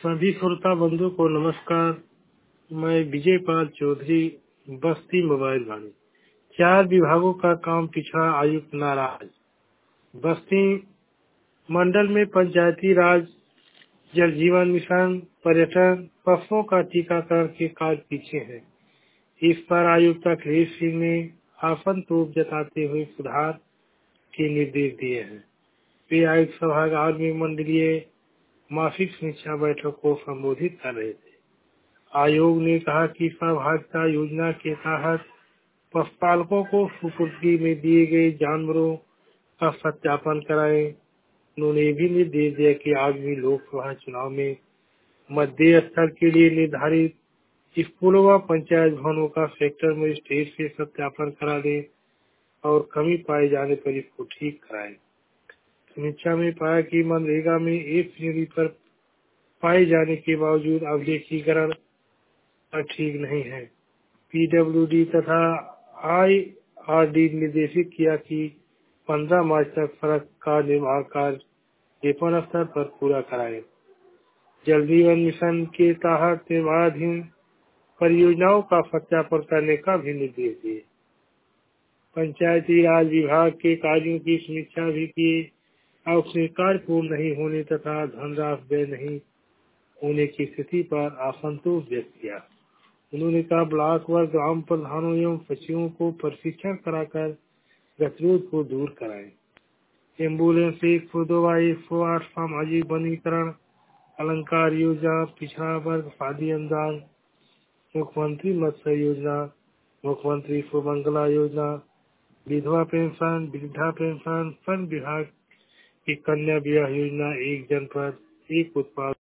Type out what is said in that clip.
सभी श्रोता बंधु को नमस्कार। मैं विजय पाल चौधरी, बस्ती मोबाइल वाणी। 4 विभागों का काम पिछड़ा, आयुक्त नाराज। बस्ती मंडल में पंचायती राज, जल जीवन मिशन, पर्यटन, पशुओं का टीकाकरण के कार्य पीछे है। इस पर आयुक्त अखिलेश सिंह ने आसंतोष जताते हुए सुधार के निर्देश दिए हैं। वे आयुक्त सभागार में मंडलीय मासिक समीक्षा बैठक को संबोधित कर रहे थे। आयोग ने कहा कि सहभागिता योजना के तहत पशुपालकों को सुपुर्दगी में दिए गए जानवरों का सत्यापन कराएं। उन्होंने ये भी निर्देश दिया कि आगामी लोकसभा चुनाव में मतदेय स्थल के लिए निर्धारित स्कूलों व पंचायत भवनों का सेक्टर मजिस्ट्रेट से सत्यापन करा दें और कमी पाए जाने पर इसको ठीक कराएं। समीक्षा में पाया कि मनरेगा में एक श्रेणी पर पाए जाने के बावजूद अभिलेखीकरण ठीक नहीं है। पीडब्ल्यूडी तथा आईआरडी निर्देशित किया कि 15 मार्च तक सड़क का निर्माण कार्य विपन्न स्तर पर पूरा कराएं। जल जीवन मिशन के तहत निर्माणाधीन परियोजनाओं का सत्यापन करने का भी निर्देश दिए। पंचायती राज विभाग के कार्यों की समीक्षा भी की और उसमें कार्य पूर्ण नहीं होने तथा धनराशि व्यय नहीं होने की स्थिति पर असंतोष व्यक्त किया। उन्होंने कहा ब्लॉक व ग्राम प्रधानों एवं सचिवों को प्रशिक्षण कराकर गतिरोध को दूर कराएं। एम्बुलेंस 102 व 108 सामाजिक वनीकरण, अलंकार योजना, पिछड़ा वर्ग शादी अनुदान, मुख्यमंत्री मत्स्य योजना, मुख्यमंत्री सुमंगला योजना, विधवा पेंशन, वृद्धा पेंशन, वन विभाग की कन्या विवाह योजना, एक जनपद एक उत्पाद